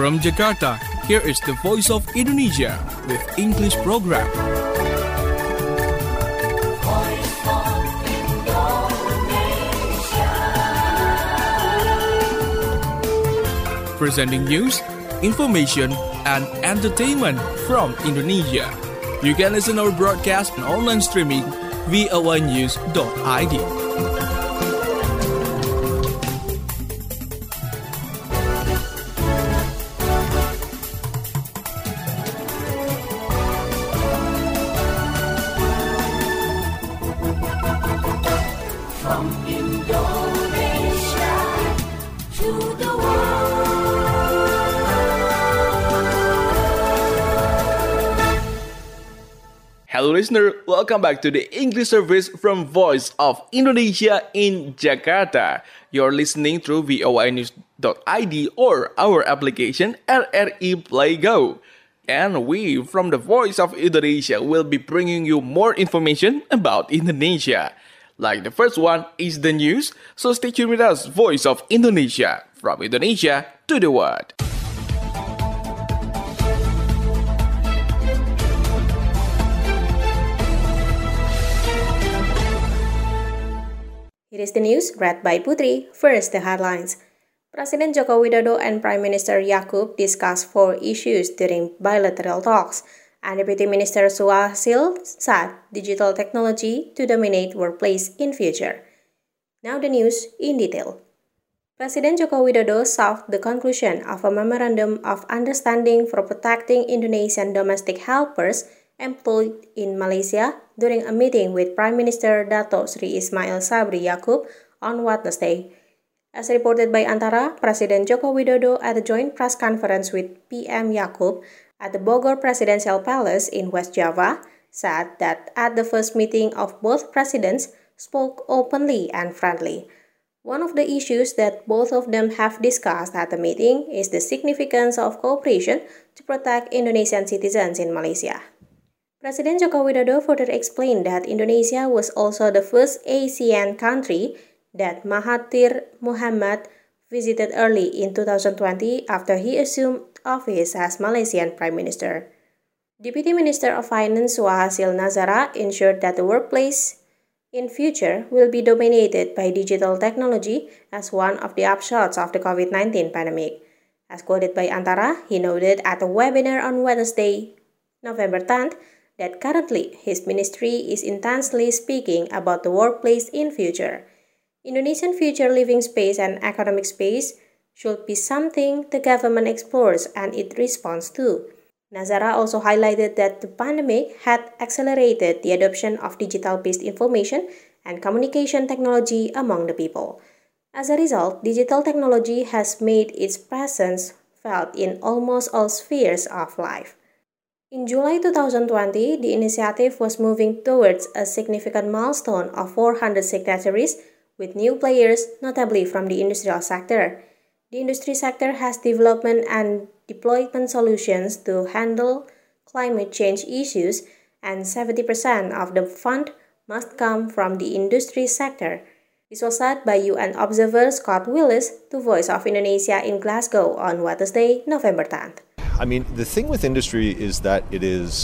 From Jakarta, here is the Voice of Indonesia with English program. Presenting news, information, and entertainment from Indonesia. You can listen our broadcast and online streaming voanews.id. From Indonesia to the Hello listener, welcome back to the English service from Voice of Indonesia in Jakarta. You're listening through voanews.id or our application RRI Play Go. And we from the Voice of Indonesia will be bringing you more information about Indonesia. Like the first one is the news, so stay tuned with us, Voice of Indonesia, from Indonesia to the world. Here is the news read by Putri. First, the headlines. President Joko Widodo and Prime Minister Yaqub discussed 4 issues during bilateral talks, and Deputy Minister Suhasil said digital technology to dominate workplace in future. Now the news in detail. President Joko Widodo sought the conclusion of a Memorandum of Understanding for protecting Indonesian domestic helpers employed in Malaysia during a meeting with Prime Minister Dato Sri Ismail Sabri Yaqub on Wednesday. As reported by Antara, President Joko Widodo at a joint press conference with PM Yaqub at the Bogor Presidential Palace in West Java said that at the first meeting of both presidents spoke openly and friendly. One of the issues that both of them have discussed at the meeting is the significance of cooperation to protect Indonesian citizens in Malaysia. President Joko Widodo further explained that Indonesia was also the first ASEAN country that Mahathir Mohamad visited early in 2020 after he assumed office as Malaysian Prime Minister. Deputy Minister of Finance Suhasil Nazara ensured that the workplace in future will be dominated by digital technology as one of the upshots of the COVID-19 pandemic. As quoted by Antara, he noted at a webinar on Wednesday, November 10th, that currently his ministry is intensely speaking about the workplace in future. Indonesian future living space and economic space should be something the government explores and it responds to. Nazara also highlighted that the pandemic had accelerated the adoption of digital-based information and communication technology among the people. As a result, digital technology has made its presence felt in almost all spheres of life. In July 2020, the initiative was moving towards a significant milestone of 400 signatories with new players, notably from the industrial sector. The industry sector has development and deployment solutions to handle climate change issues, and 70% of the fund must come from the industry sector. This was said by UN observer Scott Willis to Voice of Indonesia in Glasgow on Wednesday, November 10th. I mean, the thing with industry is that it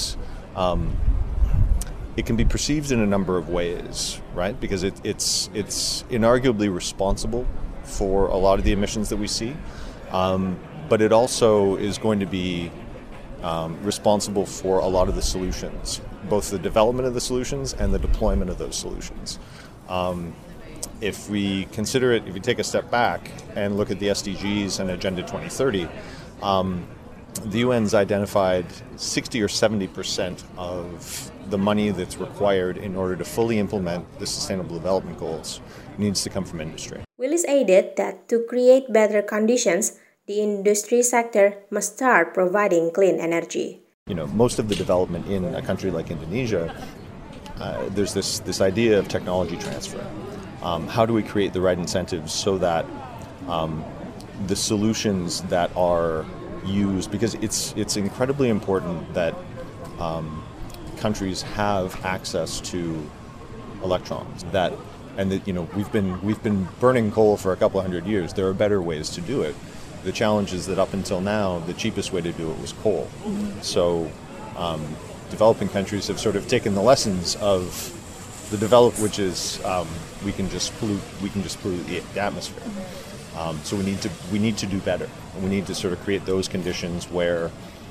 can be perceived in a number of ways, right? Because it's inarguably responsible for a lot of the emissions that we see, but it also is going to be responsible for a lot of the solutions, both the development of the solutions and the deployment of those solutions. If we consider it, if we take a step back and look at the SDGs and Agenda 2030, the UN's identified 60 or 70% of the money that's required in order to fully implement the Sustainable Development Goals needs to come from industry. Willis added that to create better conditions, the industry sector must start providing clean energy. You know, most of the development in a country like Indonesia, there's this idea of technology transfer. How do we create the right incentives so that the solutions that are used, because it's incredibly important that countries have access to electrons. We've been burning coal for a couple of hundred years. There are better ways to do it, the challenge is that up until now, the cheapest way to do it was coal. So developing countries have sort of taken the lessons of the developed, which is we can just pollute the atmosphere. So we need to do better. We need to sort of create those conditions where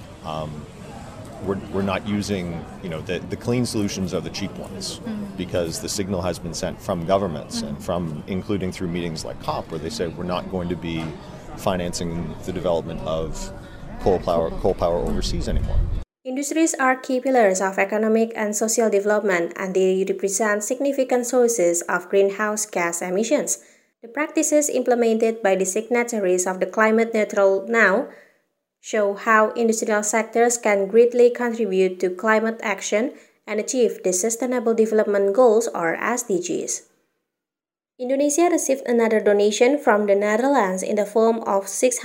we're not using, the clean solutions are the cheap ones, because the signal has been sent from governments and from, including through meetings like COP, where they say we're not going to be financing the development of coal power overseas anymore. Industries are key pillars of economic and social development, and they represent significant sources of greenhouse gas emissions. The practices implemented by the signatories of the Climate Neutral Now show how industrial sectors can greatly contribute to climate action and achieve the Sustainable Development Goals, or SDGs. Indonesia received another donation from the Netherlands in the form of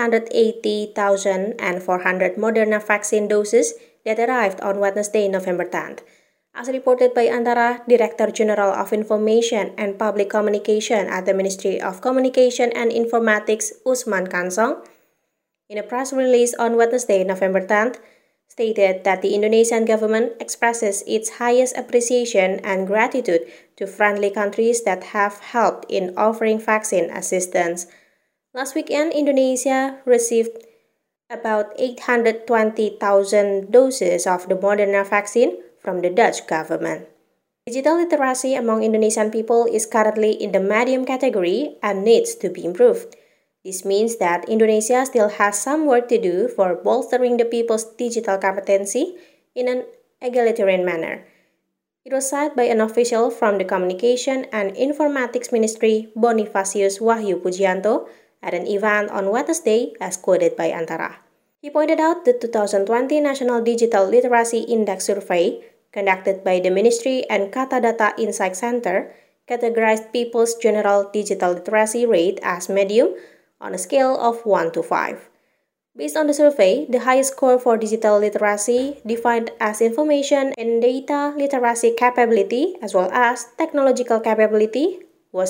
680,400 Moderna vaccine doses that arrived on Wednesday, November 10th. As reported by Antara, Director General of Information and Public Communication at the Ministry of Communication and Informatics, Usman Kansong, in a press release on Wednesday, November 10th, stated that the Indonesian government expresses its highest appreciation and gratitude to friendly countries that have helped in offering vaccine assistance. Last weekend, Indonesia received about 820,000 doses of the Moderna vaccine from the Dutch government. Digital literacy among Indonesian people is currently in the medium category and needs to be improved. This means that Indonesia still has some work to do for bolstering the people's digital competency in an egalitarian manner. It was said by an official from the Communication and Informatics Ministry, Bonifacius Wahyu Pujianto, at an event on Wednesday, as quoted by Antara. He pointed out the 2020 National Digital Literacy Index survey conducted by the Ministry and Kata Data Insight Center categorized people's general digital literacy rate as medium on a scale of 1 to 5. Based on the survey, the highest score for digital literacy, defined as information and data literacy capability as well as technological capability, was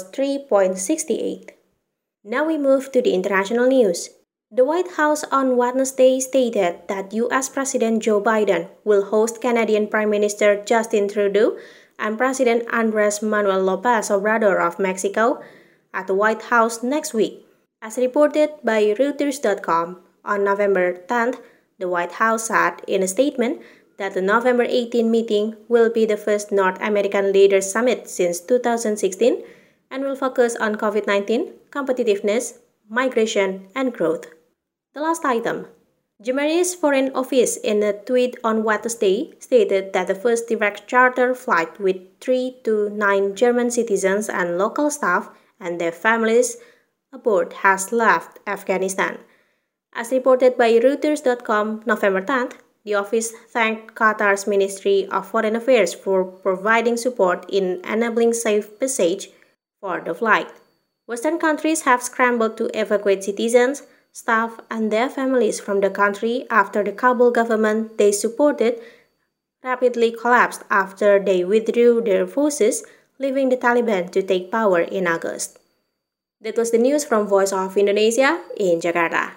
3.68. Now we move to the international news. The White House on Wednesday stated that U.S. President Joe Biden will host Canadian Prime Minister Justin Trudeau and President Andrés Manuel López Obrador of Mexico at the White House next week. As reported by Reuters.com, on November 10th, the White House said in a statement that the November 18 meeting will be the first North American Leaders Summit since 2016 and will focus on COVID-19, competitiveness, migration, and growth. The last item. Germany's Foreign Office in a tweet on Wednesday stated that the first direct charter flight with 3 to 9 German citizens and local staff and their families aboard has left Afghanistan. As reported by Reuters.com November 10th, the office thanked Qatar's Ministry of Foreign Affairs for providing support in enabling safe passage for the flight. Western countries have scrambled to evacuate citizens, staff, and their families from the country after the Kabul government they supported rapidly collapsed after they withdrew their forces, leaving the Taliban to take power in August. That was the news from Voice of Indonesia in Jakarta.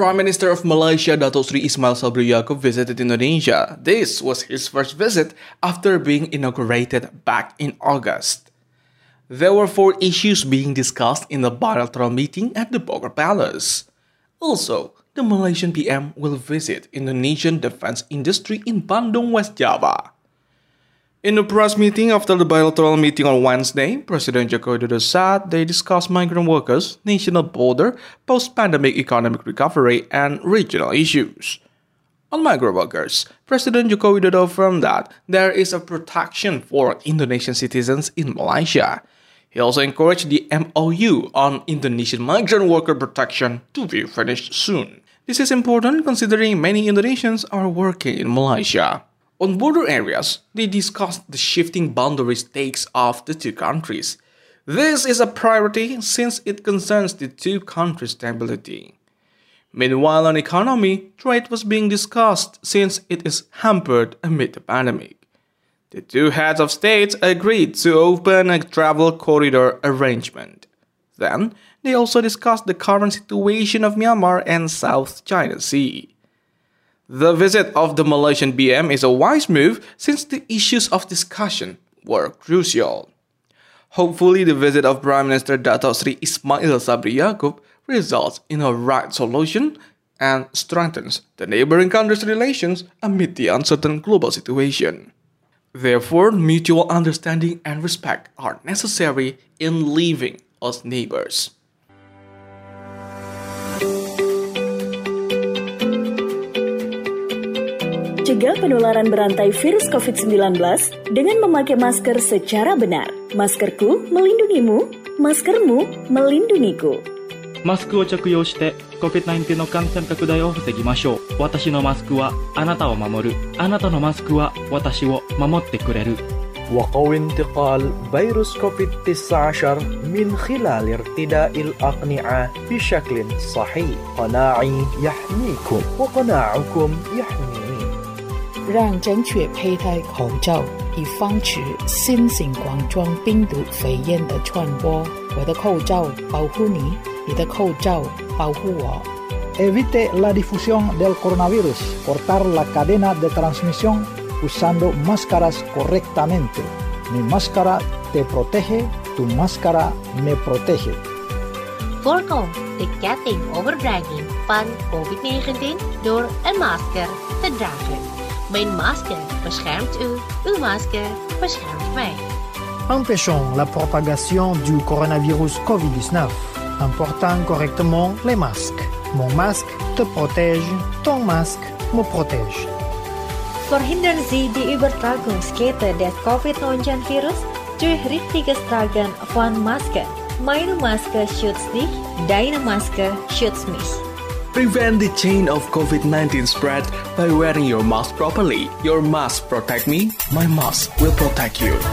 Prime Minister of Malaysia Datuk Seri Ismail Sabri Yaakob visited Indonesia. This was his first visit after being inaugurated back in August. There were 4 issues being discussed in the bilateral meeting at the Bogor Palace. Also, the Malaysian PM will visit Indonesian defense industry in Bandung, West Java. In a press meeting after the bilateral meeting on Wednesday, President Joko Widodo said they discussed migrant workers, national border, post-pandemic economic recovery, and regional issues. On migrant workers, President Joko Widodo affirmed that there is a protection for Indonesian citizens in Malaysia. He also encouraged the MOU on Indonesian migrant worker protection to be finished soon. This is important considering many Indonesians are working in Malaysia. On border areas, they discussed the shifting boundary stakes of the two countries. This is a priority since it concerns the two countries' stability. Meanwhile, on economy, trade was being discussed since it is hampered amid the pandemic. The two heads of states agreed to open a travel corridor arrangement. Then, they also discussed the current situation of Myanmar and South China Sea. The visit of the Malaysian PM is a wise move since the issues of discussion were crucial. Hopefully, the visit of Prime Minister Datuk Seri Ismail Sabri Yaakob results in a right solution and strengthens the neighboring countries' relations amid the uncertain global situation. Therefore, mutual understanding and respect are necessary in living as neighbors. Cegah penularan berantai virus COVID-19 dengan memakai masker secara benar. Maskerku melindungimu, maskermu melindungiku. マスクを着用して COVID-19 の感染拡大を防ぎましょう。私のマスクはあなたを守る。あなたのマスクは私を守ってくれる。 وقوي انتقال فيروس كوفيد-19 من خلال ارتداء الأقنعة بشكل صحيح. قناعي يحميكم وقناعكم يحميني. 让正确佩戴口罩，以防止新型冠状病毒肺炎的传播。我的口罩保护你，你的口罩保护我。 Evite la difusión del coronavirus. Cortar la cadena de transmisión usando máscaras correctamente. Mi máscara te protege, tu máscara me protege. Voorkom de ketting overdraging van COVID-19 door een masker te dragen. Mijn masker beschermt u, uw masker beschermt mij. Empêchons la propagation du coronavirus COVID-19 en portant correctement les masques. Mon masque te protège, ton masque me protège. Verhindern Sie die Übertragungskette des COVID-19-Virus durch richtiges Tragen von Masken. Meine Maske schützt dich, deine Maske schützt mich. Prevent the chain of COVID-19 spread by wearing your mask properly. Your mask protect me, my mask will protect you.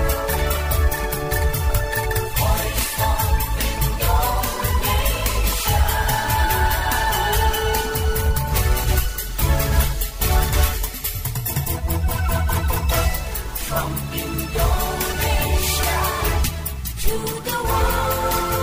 From Indonesia to the world.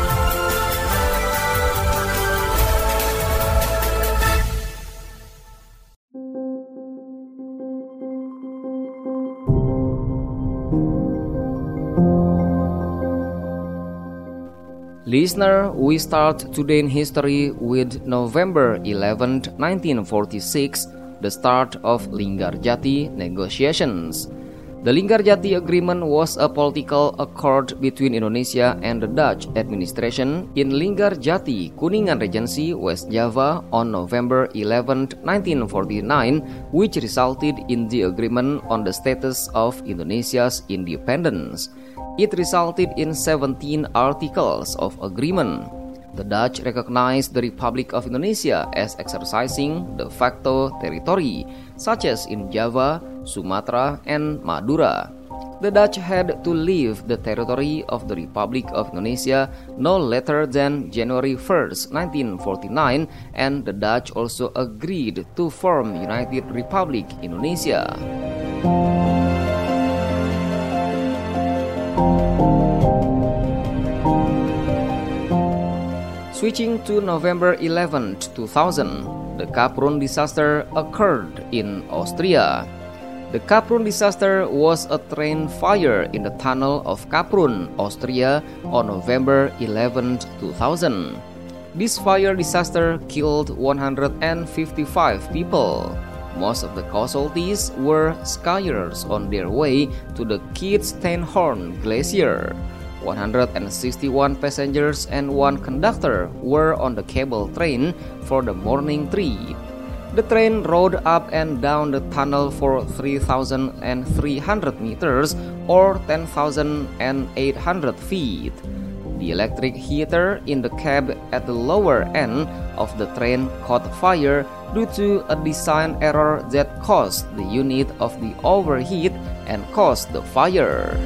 Listener, we start today in history with November 11, 1946, the start of Linggarjati negotiations. The Linggarjati Agreement was a political accord between Indonesia and the Dutch administration in Linggarjati, Kuningan Regency, West Java on November 11, 1949, which resulted in the agreement on the status of Indonesia's independence. It resulted in 17 articles of agreement. The Dutch recognized the Republic of Indonesia as exercising de facto territory, such as in Java, Sumatra, and Madura. The Dutch had to leave the territory of the Republic of Indonesia no later than January 1st, 1949, and the Dutch also agreed to form United Republic Indonesia. Switching to November 11, 2000, The Kaprun disaster occurred in Austria. The Kaprun disaster was a train fire in the tunnel of Kaprun, Austria on November 11, 2000. This fire disaster killed 155 people. Most of the casualties were skiers on their way to the Kitzsteinhorn Glacier. 161 passengers and one conductor were on the cable train for the morning trip. The train rode up and down the tunnel for 3,300 meters or 10,800 feet. The electric heater in the cab at the lower end of the train caught fire due to a design error that caused the unit of the overheat and caused the fire.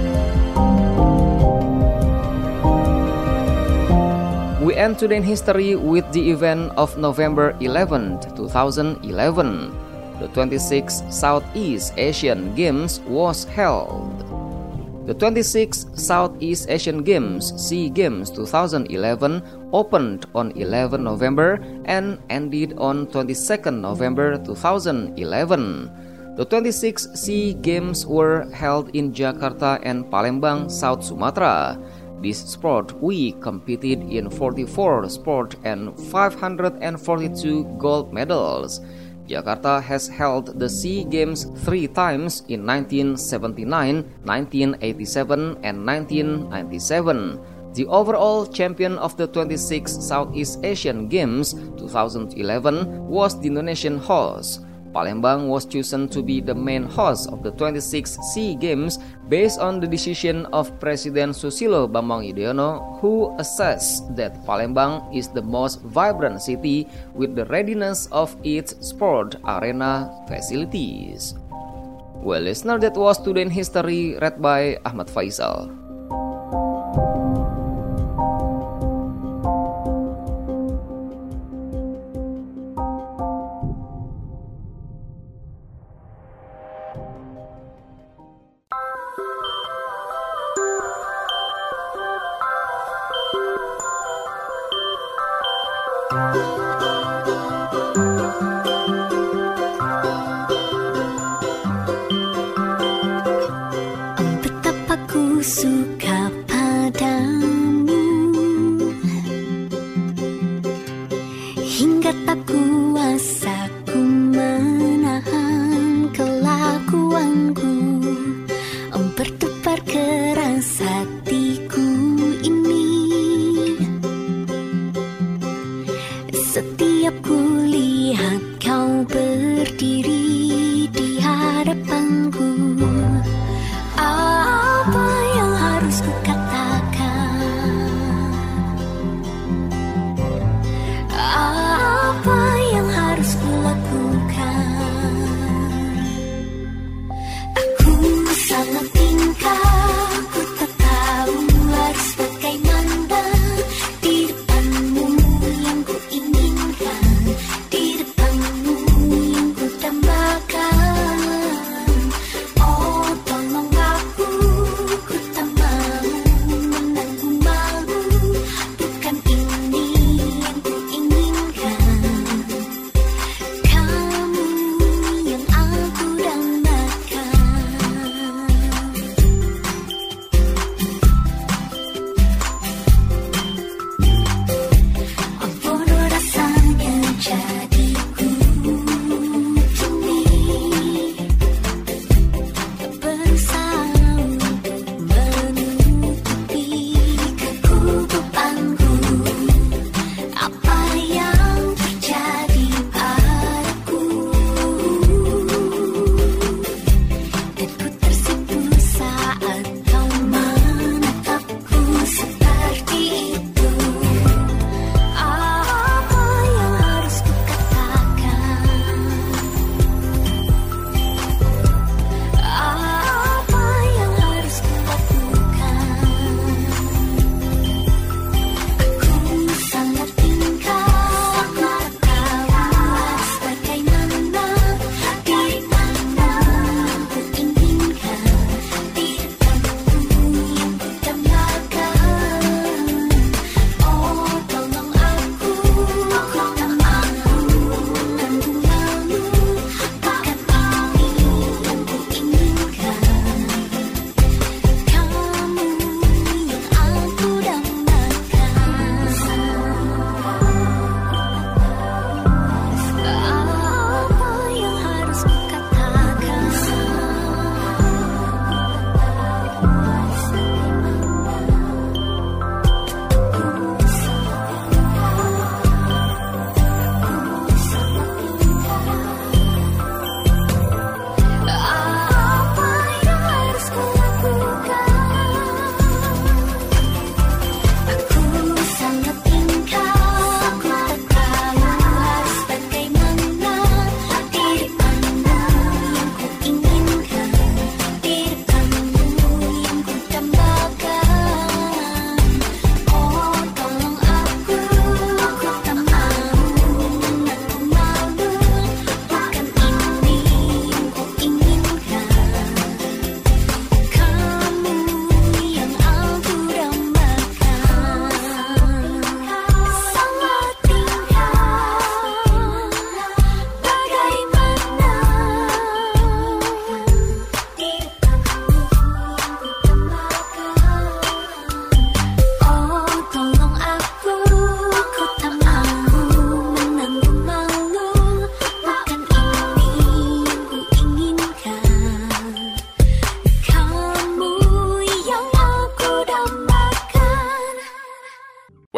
We end today in history with the event of November 11, 2011. The 26th Southeast Asian Games was held. The 26th Southeast Asian Games, SEA Games 2011, opened on 11 November and ended on 22nd November 2011. The 26 SEA Games were held in Jakarta and Palembang, South Sumatra. This sport we competed in 44 sports and 542 gold medals. Jakarta has held the SEA Games 3 times in 1979, 1987, and 1997. The overall champion of the 26th Southeast Asian Games 2011 was the Indonesian host. Palembang was chosen to be the main host of the 26th SEA Games based on the decision of President Susilo Bambang Yudhoyono, who assessed that Palembang is the most vibrant city with the readiness of its sport arena facilities. Well, listener, that was Today in History read by Ahmad Faisal. Betapa ku suka padamu, hingga tak kuasa ku menahan kelakuanku. Berdebar keras hatiku ini, setiap ku lihat kau berdiri di hadapanku. Apa yang harus ku katakan? Apa yang harus ku lakukan?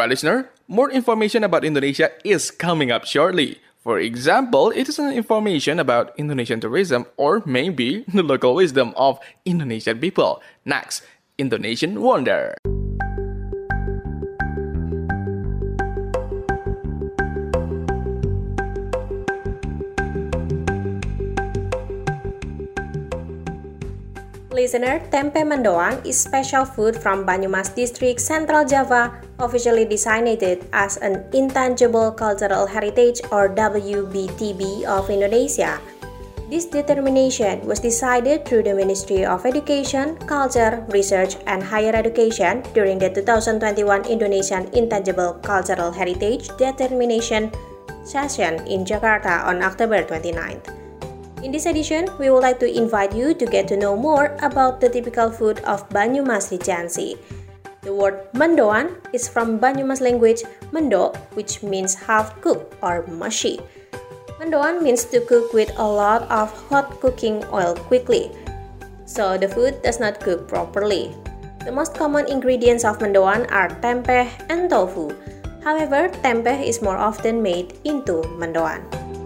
Alright, listener, more information about Indonesia is coming up shortly. For example, it is an information about Indonesian tourism or maybe the local wisdom of Indonesian people. Next, Indonesian Wonder. Listener, tempe mendoan is special food from Banyumas District, Central Java, officially designated as an Intangible Cultural Heritage or WBTB of Indonesia. This determination was decided through the Ministry of Education, Culture, Research, and Higher Education during the 2021 Indonesian Intangible Cultural Heritage Determination session in Jakarta on October 29th. In this edition, we would like to invite you to get to know more about the typical food of Banyumas Regency. The word mendoan is from Banyumas language mendo, which means half-cooked or mushy. Mendoan means to cook with a lot of hot cooking oil quickly, so the food does not cook properly. The most common ingredients of mendoan are tempeh and tofu. However, tempeh is more often made into mendoan.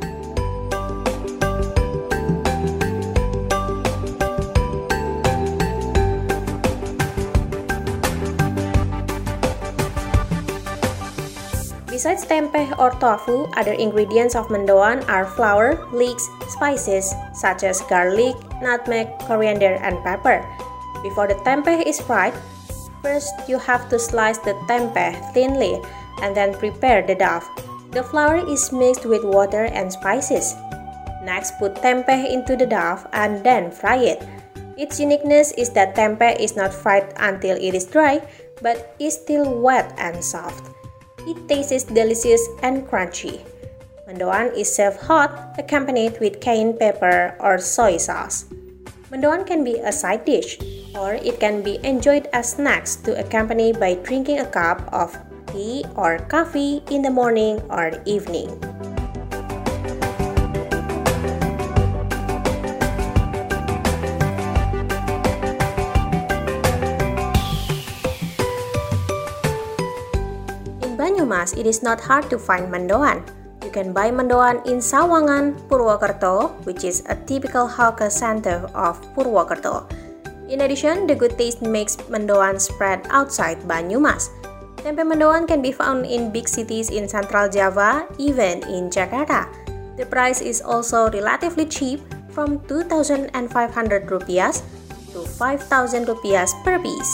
Besides tempeh or tofu, other ingredients of mendoan are flour, leeks, spices such as garlic, nutmeg, coriander, and pepper. Before the tempeh is fried, first you have to slice the tempeh thinly and then prepare the dough. The flour is mixed with water and spices. Next, put tempeh into the dough and then fry it. Its uniqueness is that tempeh is not fried until it is dry, but is still wet and soft. It tastes delicious and crunchy. Mendoan is served hot, accompanied with cayenne pepper or soy sauce. Mendoan can be a side dish, or it can be enjoyed as snacks to accompany by drinking a cup of tea or coffee in the morning or evening. Banyumas, it is not hard to find mendoan. You can buy mendoan in Sawangan, Purwokerto, which is a typical hawker center of Purwokerto. In addition, the good taste makes mendoan spread outside Banyumas. Tempe mendoan can be found in big cities in Central Java, even in Jakarta. The price is also relatively cheap, from 2,500 rupiah to 5,000 rupiah per piece.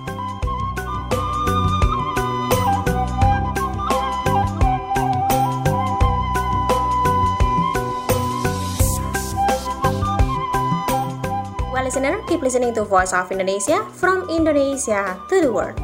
Listener, keep listening to Voice of Indonesia from Indonesia to the world.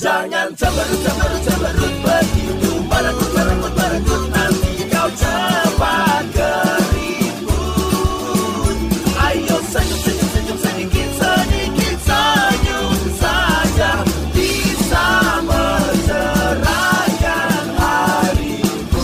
Jangan cemberut begitu, merenggut nanti kau cepat keriput. Ayo senyum sedikit senyum saja bisa mencerahkan harimu.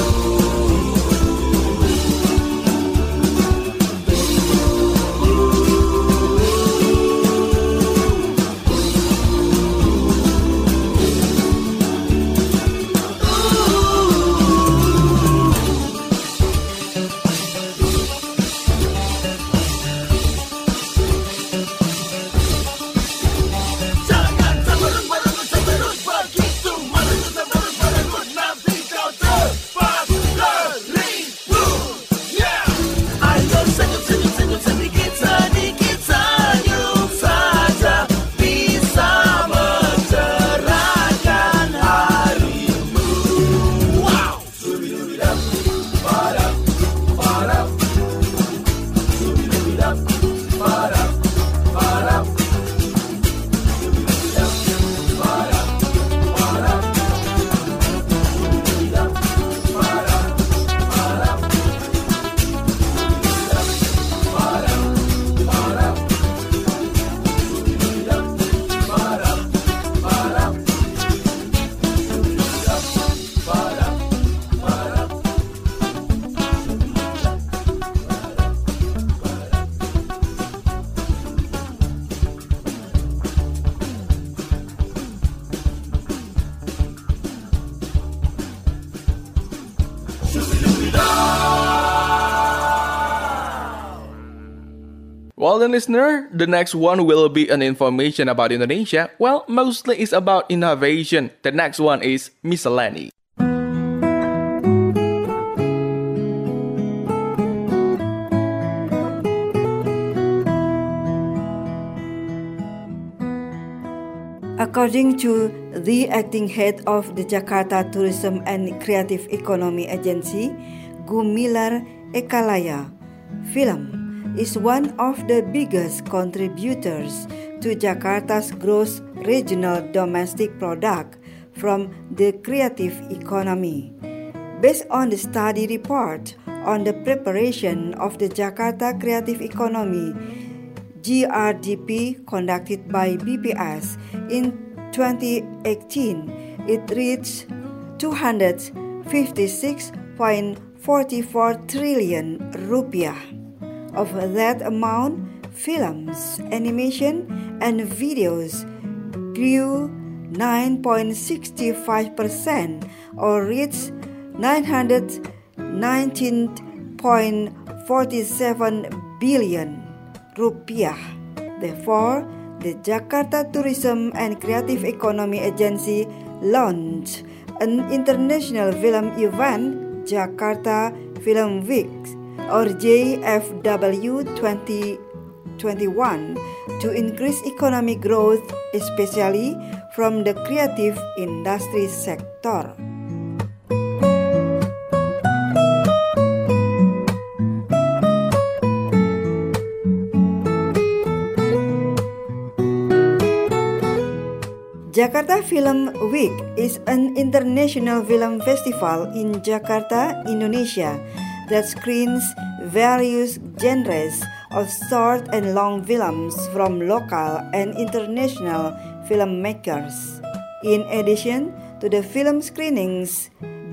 Well then, listener, the next one will be an information about Indonesia. Well, mostly it's about innovation. The next one is miscellany. According to the acting head of the Jakarta Tourism and Creative Economy Agency, Gumilar Ekalaya, film is one of the biggest contributors to Jakarta's gross regional domestic product from the creative economy. Based on the study report on the preparation of the Jakarta Creative Economy GRDP conducted by BPS in 2018, it reached 256.44 trillion rupiah. Of that amount, films, animation, and videos grew 9.65% or reached 919.47 billion rupiah. Therefore, the Jakarta Tourism and Creative Economy Agency launched an international film event, Jakarta Film Week, or JFW 2021, to increase economic growth, especially from the creative industry sector. Jakarta Film Week is an international film festival in Jakarta, Indonesia, that screens various genres of short and long films from local and international filmmakers. In addition to the film screenings,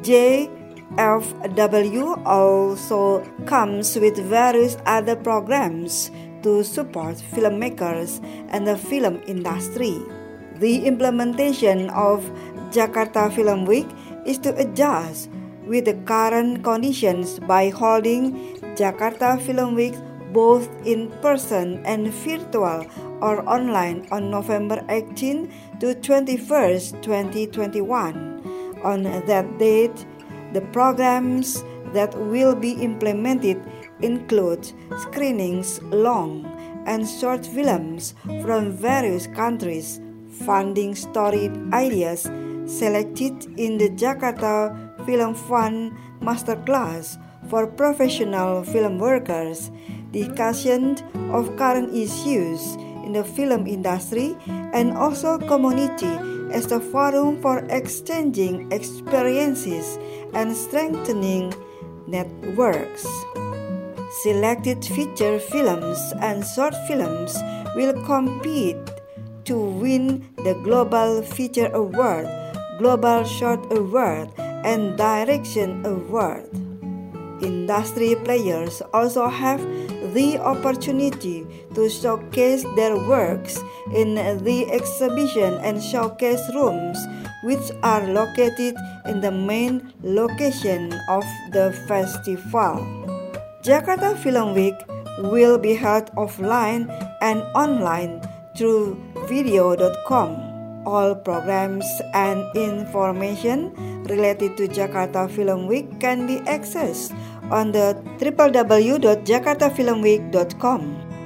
JFW also comes with various other programs to support filmmakers and the film industry. The implementation of Jakarta Film Week is to adjust with the current conditions by holding Jakarta Film Week both in person and virtual or online on November 18 to 21st, 2021. On that date, the programs that will be implemented include screenings long and short films from various countries, funding story ideas selected in the Jakarta Film Fund Masterclass for professional film workers, discussion of current issues in the film industry, and also community as a forum for exchanging experiences and strengthening networks. Selected feature films and short films will compete to win the Global Feature Award, Global Short Award, and Direction Award. Industry players also have the opportunity to showcase their works in the exhibition and showcase rooms, which are located in the main location of the festival. Jakarta Film Week will be held offline and online through video.com. All programs and information related to Jakarta Film Week can be accessed on the www.jakartafilmweek.com.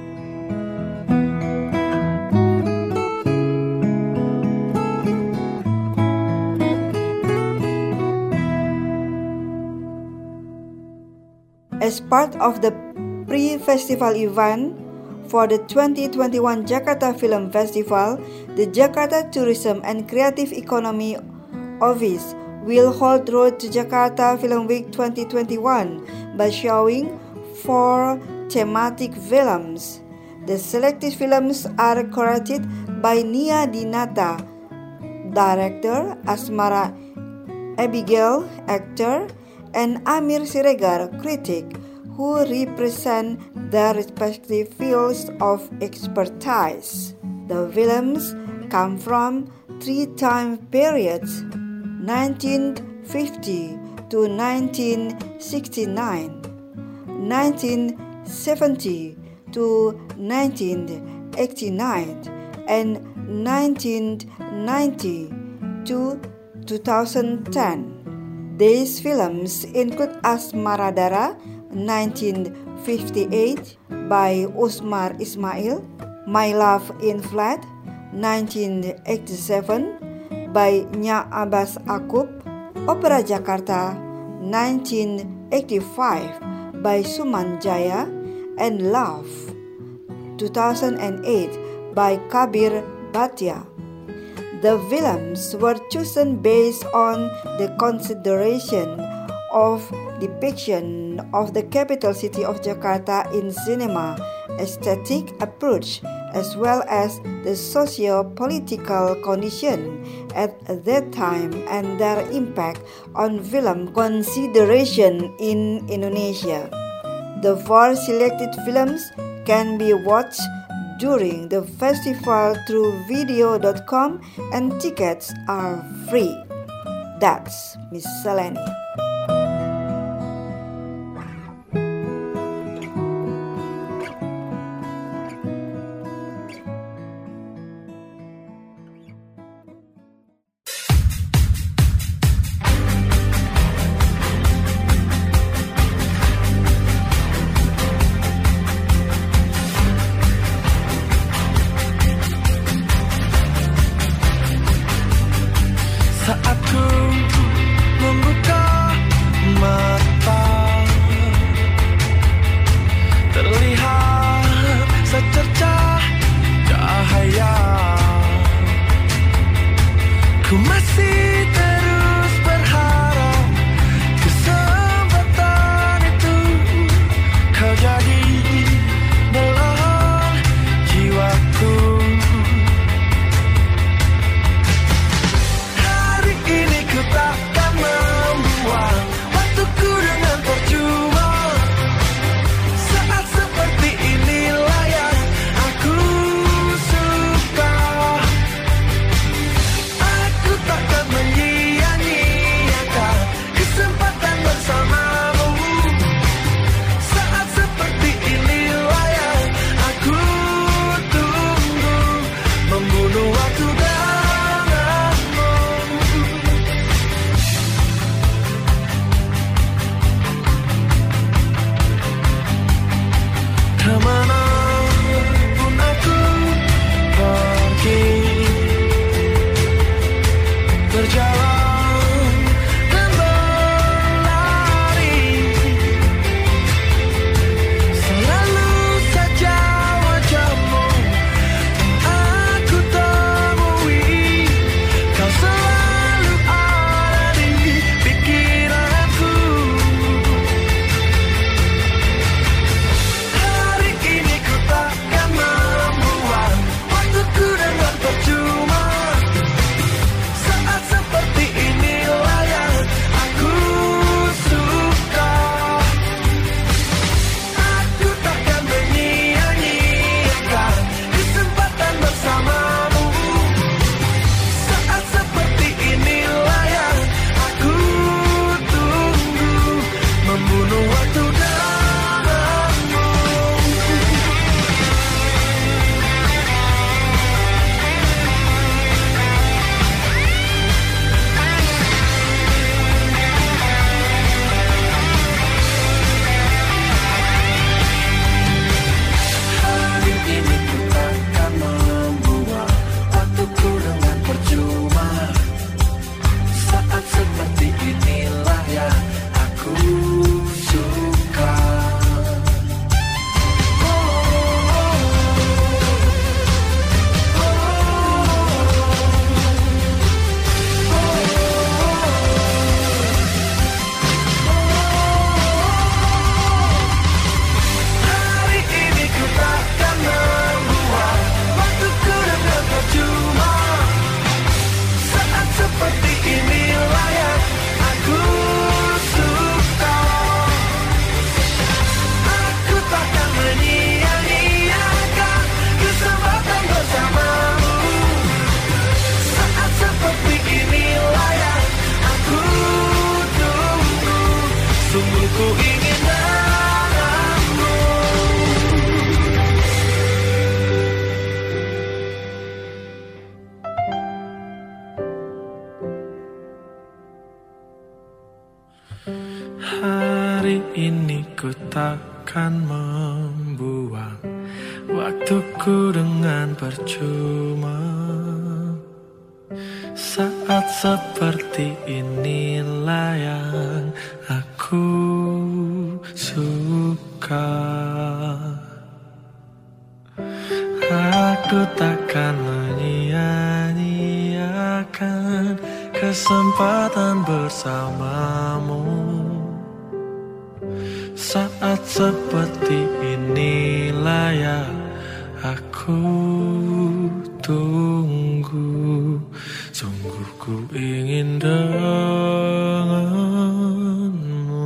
As part of the pre-festival event for the 2021 Jakarta Film Festival, the Jakarta Tourism and Creative Economy Office will hold Road to Jakarta Film Week 2021 by showing 4 thematic films. The selected films are curated by Nia Dinata, director, Asmara Abigail, actor, and Amir Siregar, critic, who represent their respective fields of expertise. The films come from 3 time periods: 1950 to 1969, 1970 to 1989, and 1990 to 2010. These films include Asmaradara 1958 by Usmar Ismail, My Love in Flat 1987 by Nya Abbas Akub, Opera Jakarta 1985 by Suman Jaya, and Love 2008 by Kabir Bhatia. The films were chosen based on the consideration of depiction of the capital city of Jakarta in cinema, aesthetic approach, as well as the socio-political condition at that time and their impact on film consideration in Indonesia. The 4 selected films can be watched during the festival through video.com and tickets are free. That's Miss Selene. Saat ku membuka mata, terlihat secercah cahaya. Ku masih terus berharap kesempatan itu kau jadi belahan jiwaku. Takkan membuang waktuku dengan percuma. Saat seperti inilah yang aku suka. Aku takkan menyia-nyiakan kesempatan bersamamu. Saat seperti inilah yang aku tunggu, membunuh waktu denganmu. Kemanapun aku pergi, berjalan dan berlari, selalu saja wajahmu aku temui. Kau ku ingin denganmu. Hari ini ku takkan membuang waktuku dengan percuma. Saat seperti inilah yang aku suka. Aku takkan menyia-nyiakan kesempatan bersamamu. Saat seperti inilah yang aku tunggu. Sungguh ku ingin denganmu.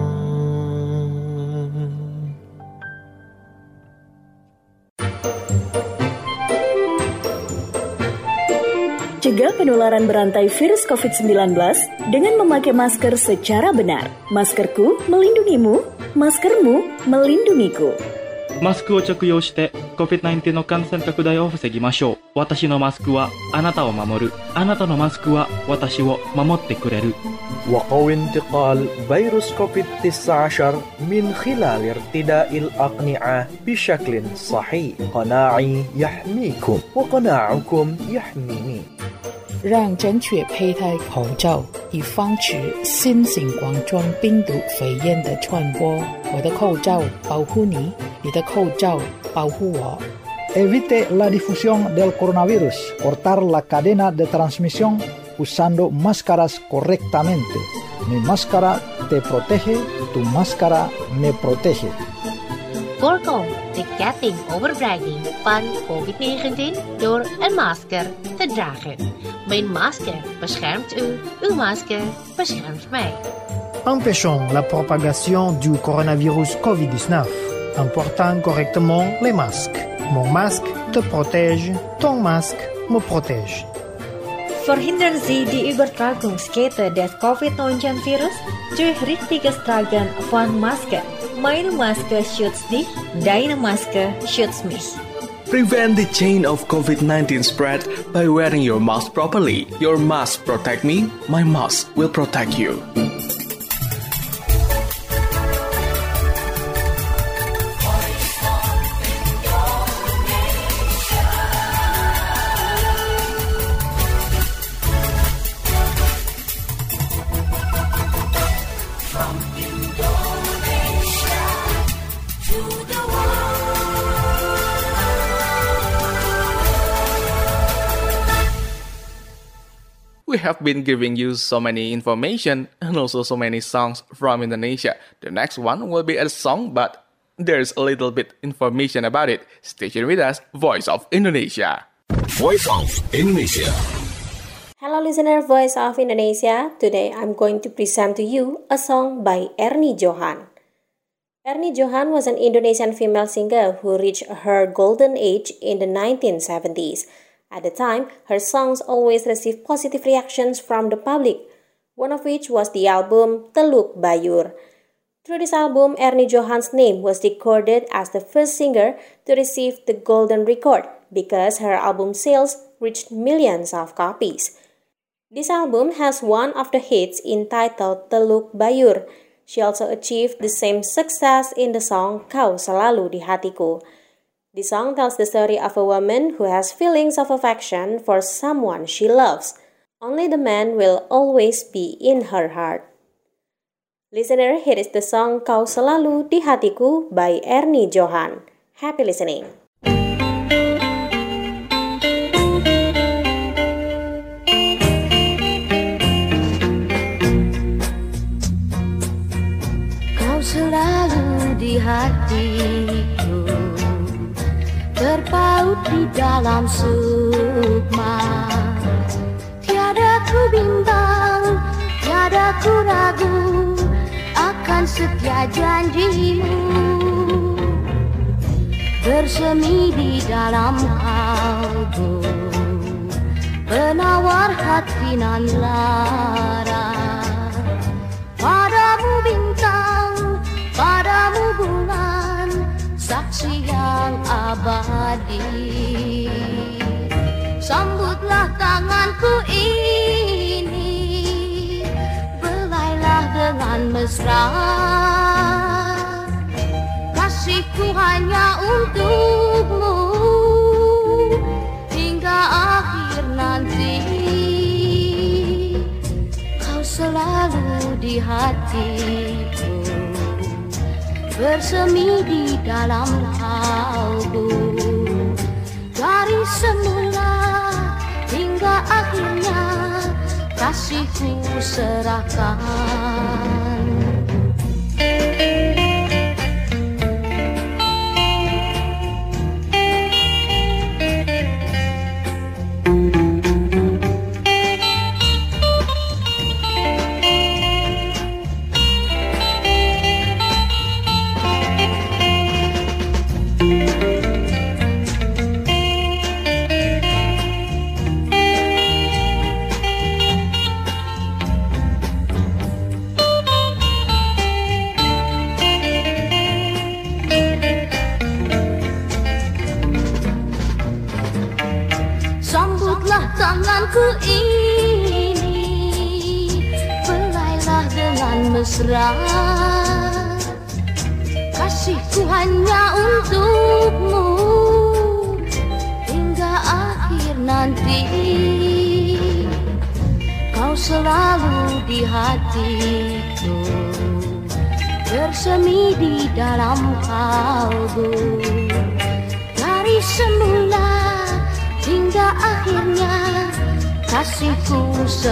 Cegah penularan berantai virus COVID-19 dengan memakai masker secara benar. Maskerku melindungimu, maskermu melindungiku. マスクを着用して COVID-19 の感染拡大を防ぎましょう。私のマスクはあなたを守る。あなたのマスクは私を守ってくれる。 وقوي انتقال فيروس كوفيد-19 من خلال ارتداء الأقنعة بشكل صحيح. قناعي يحميكم وقناعكم يحميني. 让正确佩戴口罩，以防止新型冠状病毒肺炎的传播。我的口罩保护你，你的口罩保护我。 Evite la difusión del coronavirus. Cortar la cadena de transmisión usando máscaras correctamente. Mi máscara te protege, tu máscara me protege. Voorkom de ketting overdraging van COVID-19 door een masker te dragen. Mijn masker beschermt u, uw masker beschermt mij. Empêchons la propagation du coronavirus COVID-19 en portant correctement les masques. Mon masque te protège, ton masque me protège. Verhindern Sie die Übertragungskette des Covid-19-Virus durch richtiges Tragen von Masken. Meine Maske schützt dich, deine Maske schützt mich. Prevent the chain of COVID-19 spread by wearing your mask properly. Your mask protect me, my mask will protect you. We have been giving you so many information and also so many songs from Indonesia. The next one will be a song, but there's a little bit information about it. Stay tuned with us, Voice of Indonesia. Voice of Indonesia. Hello listener, Voice of Indonesia. Today I'm going to present to you a song by Erni Johan. Erni Johan was an Indonesian female singer who reached her golden age in the 1970s. At the time, her songs always received positive reactions from the public, one of which was the album Teluk Bayur. Through this album, Erni Johan's name was recorded as the first singer to receive the golden record because her album sales reached millions of copies. This album has one of the hits entitled Teluk Bayur. She also achieved the same success in the song Kau Selalu di Hatiku. The song tells the story of a woman who has feelings of affection for someone she loves. Only the man will always be in her heart. Listener, here is the song Kau Selalu di Hatiku by Erni Johan. Happy listening. Kau selalu di hatiku, terpaut di dalam sukma. Tiada ku bimbang, tiada ku ragu akan setia janjimu. Bersemi di dalam kalbu, penawar hati nan lara. Padamu bintang hadir. Sambutlah tanganku ini, belailah dengan mesra. Kasihku hanya untukmu hingga akhir nanti. Kau selalu di hatiku, bersemi di dalam kalbu. Dari semula hingga akhirnya kasihku serahkan. Tanganku ini, belailah dengan mesra. Kasihku hanya untukmu hingga akhir nanti. Kau selalu di hatiku, bersemi di dalam kalbu. Dari semula hingga akhirnya kasihku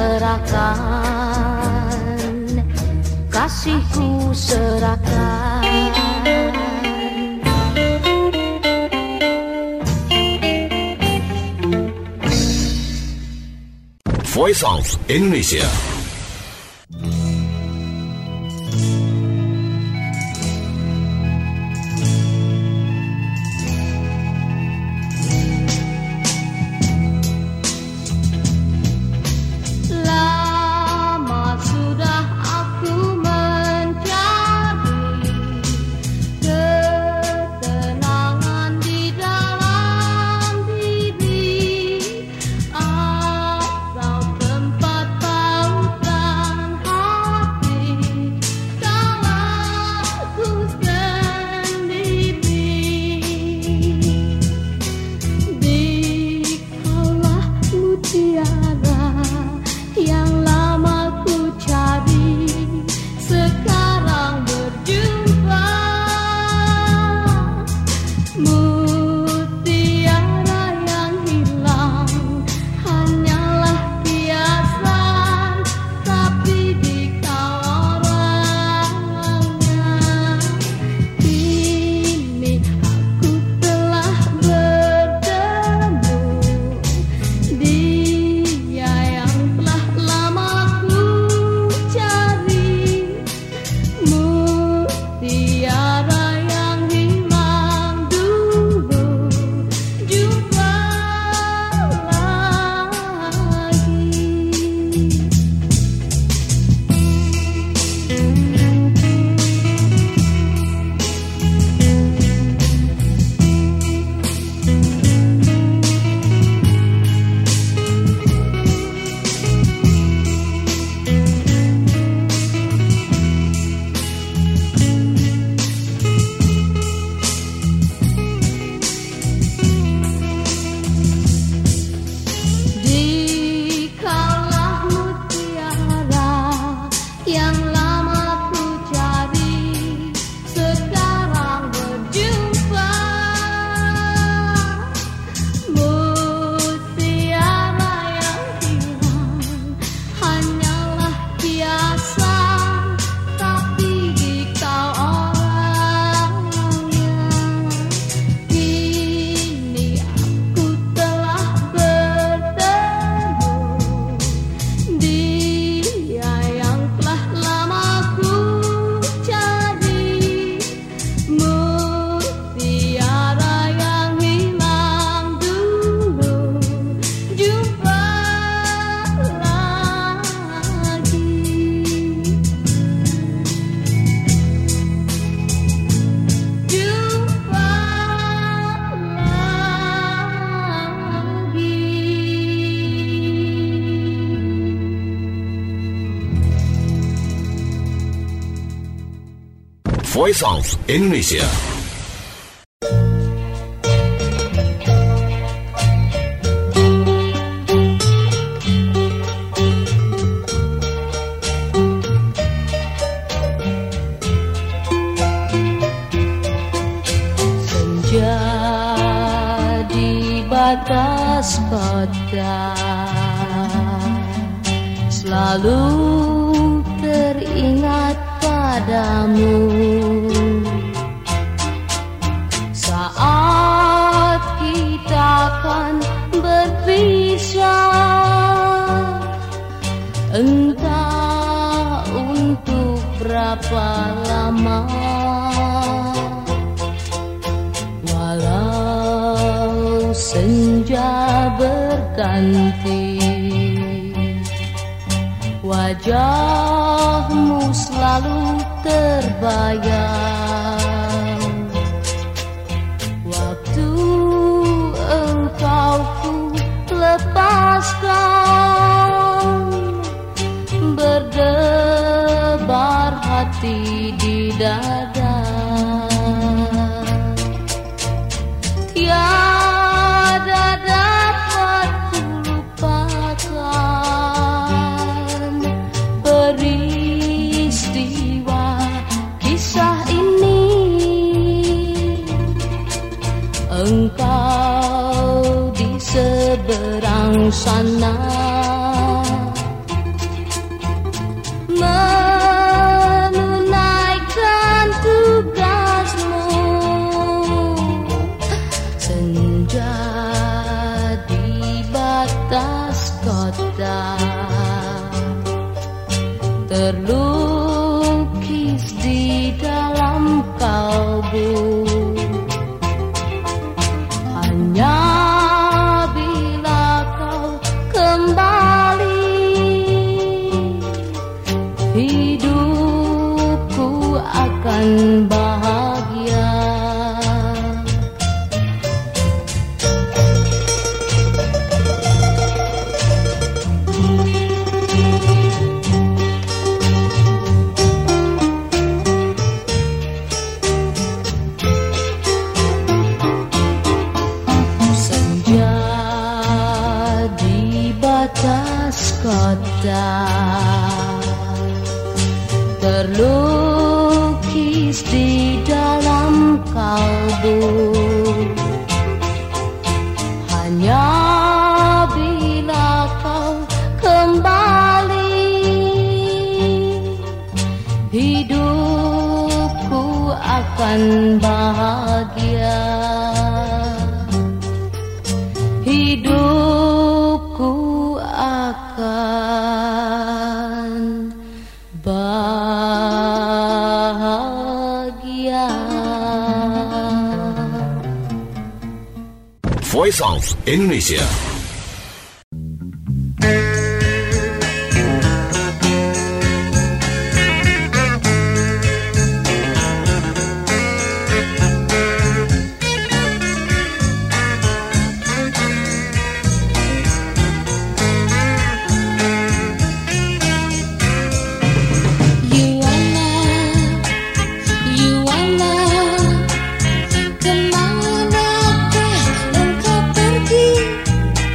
serahkan, kasihku serahkan. Voice of Indonesia. Tempat Voice of Indonesia. Senja di batas kota selalu teringat padamu saat kita akan berpisah, entah untuk berapa lama. Walau senja berganti, wajahmu selalu terbayang. Waktu engkau ku lepaskan, berdebar hati di dada. Tiada dapat ku lupakan peristiwa kisah ini. Engkau di seberang sana menunaikan tugasmu. Senja di batas kota terlukis di dalam kalbu. Hanya bila kau kembali, hidupku akan bahagia. Kota terlukis di dalam kalbu. Hanya bila kau kembali, hidupku akan bahagia. Hidupku akan bahagia. Voice of Indonesia. Kemanakah engkau pergi?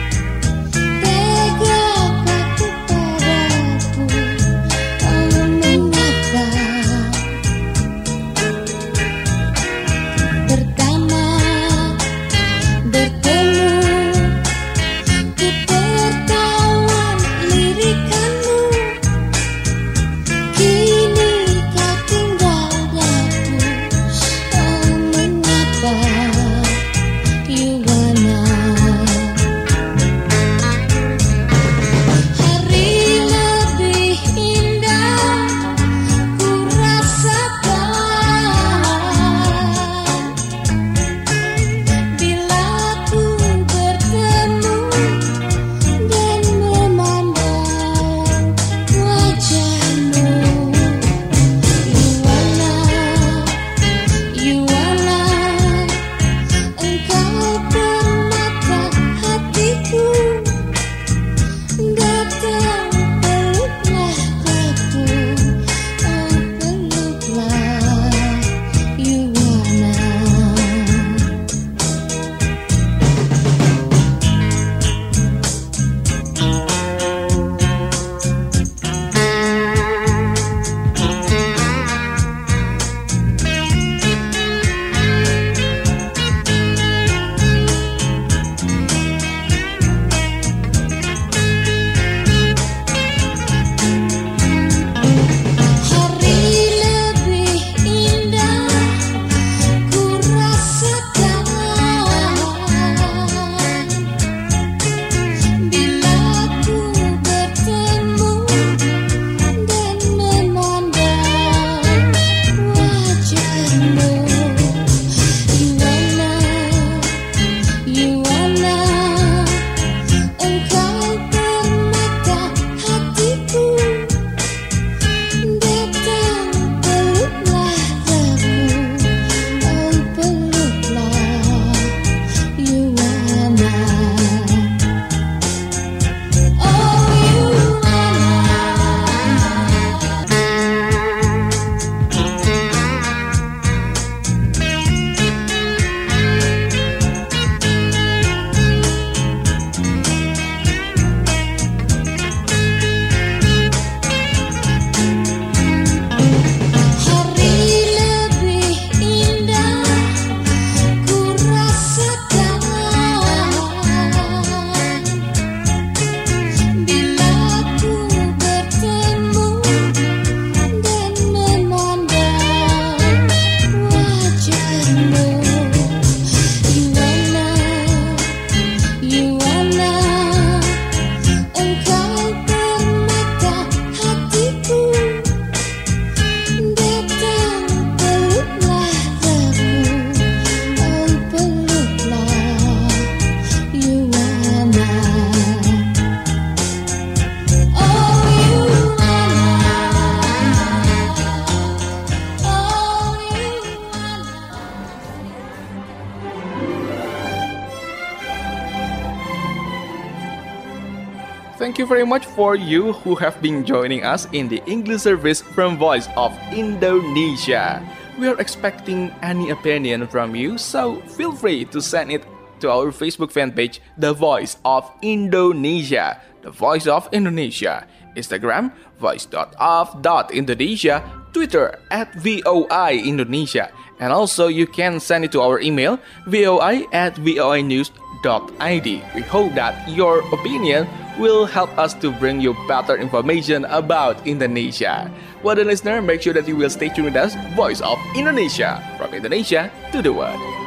thank you very much for you who have been joining us in the English service from Voice of Indonesia. We are expecting any opinion from you, so feel free to send it to our Facebook fan page, The Voice of Indonesia, The Voice of Indonesia, Instagram, voice.of.indonesia, Twitter @VOI Indonesia, and also you can send it to our email, voi@voinews.id. We hope that your opinion will help us to bring you better information about Indonesia. Well, the listener, make sure that you will stay tuned with us, Voice of Indonesia, from Indonesia to the world.